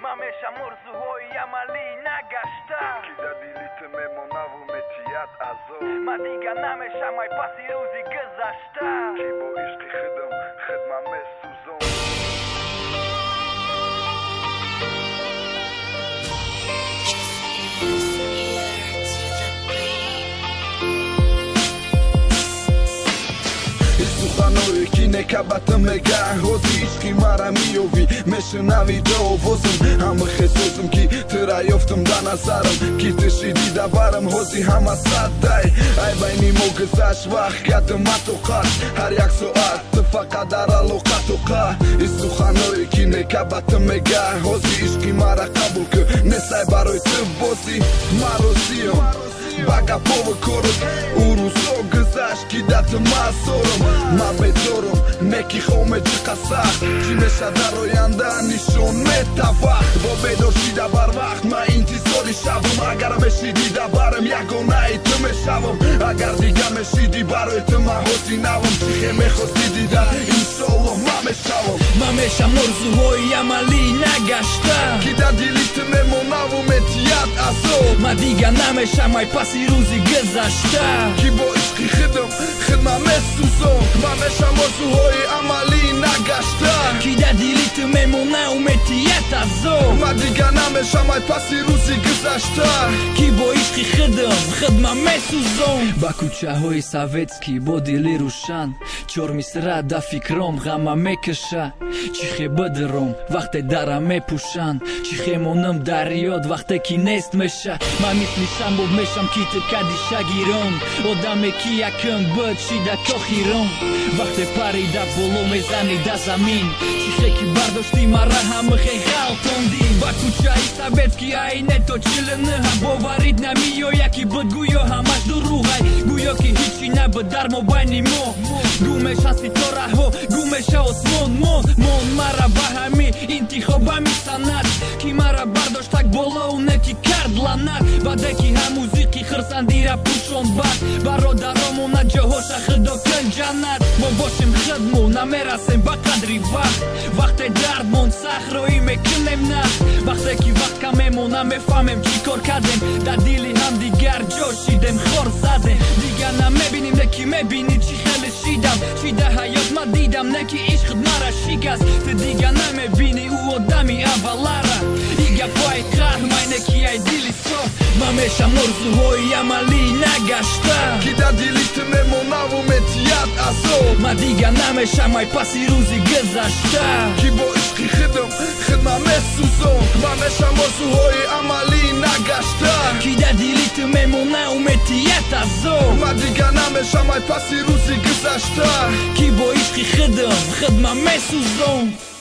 ממש אמור זוהי עמלי נגשת כי דדיליתם אמונה ומתיית עזוב מדיגה נמש עמי פסירוזי גזשת כי בו אשתי חדם חדמה מסוזון Суханой кинека батмега Ходи ишки мара миови мешнави довозм Ҳама хесозм ки тираёфтам да назарам Ки тишиди да барам ҳози ҳама саддай Ай байни мо гузашт вақт гадам матоқат Ҳар як соат фақат дар алоқату қа И суханой кинека батмега Ҳози ишки мара қабул кӯ несай барои ту бози марозиём Бага пова корот урӯзо гузашт ки дату масорам Ман бедорам неки хоме ҷиқа сахт чӣ меша дар оянда нишон метавад бо бедор шида бар вақт ман интизори шавам агар мешиди да барам ягонаи ту мешавам агар дига мешиди барои ту ман ҳози навам чӣ хе мехости дидан иншоллоҳ ман мешавам ман мешам орзуҳои амалӣ нагашта ки дар дили ту мемонаву метият азоб ман дига намешам ай паси рӯзи гузашта ки бо ишқи хидам хидмат месӯзон ман мешам орзуҳои амалӣ нагашта ки дар дили ту мемона уметият азоб ман дига намешам ай паси рӯзи гузашта ки бо ишқи хидам хидмат месӯзон ба кӯчаҳои советскӣ бо дили рӯшан чор мисра да фикрам ғама мекаша чӣ хе бадирам вақте дара мепӯшанд чӣ хе монам дар ёд вақте ки нест меша ман мисли самбоб мешам ки ту кадиша гирон одаме ки якм буд шида то хирон вақте парида боло мезани да замин чӣ хе ки бардошти мара ҳама хе халтонди ба кӯчаи советскӣ айне то чилни ҳам боварид намиёя ки буд гӯё ҳамаш дуруғай гӯё ки ҳичи набуд дар мобайни мо гум меша ситораҳо гум меша осмон мон мара ба ҳами интихоба мисанад ки мара бардошт так боло уне ки кард ланат баъде ки ҳам музиқи хирсандира пӯшонд бад бародаромона ҷоҳоша худо кун ҷаннат мо бошем хидмо намерасем ба қадри вақт вақте дард мон сахроӣ мекунем нах вақте ки вақт кам мемона мефаҳмем чӣ кор кардем дар дили ҳамдигар ҷо шидем хор задем дига намебинем не ки мебинӣ чӣ хеле шидам шида ҳаёт ма дидам не ки ишқд мара шикаст ту дига намебинӣ ӯ одами аввалара и гапҳои қаҳр майне ки ай дили соф ман мешам орзуҳои амалӣ нагашта ки дар дили ту мемонаву метият азоб ман дига намешам ай паси рӯзи гузашта ки бо ишқи хидам хидмат месӯзон ман мешам орзуҳои амалӣ нагашта ки дар дили ту мемона уметият азоб ман дига намешам ай паси рӯзи гузашта ки бо ишқи хидам хидмат месӯзон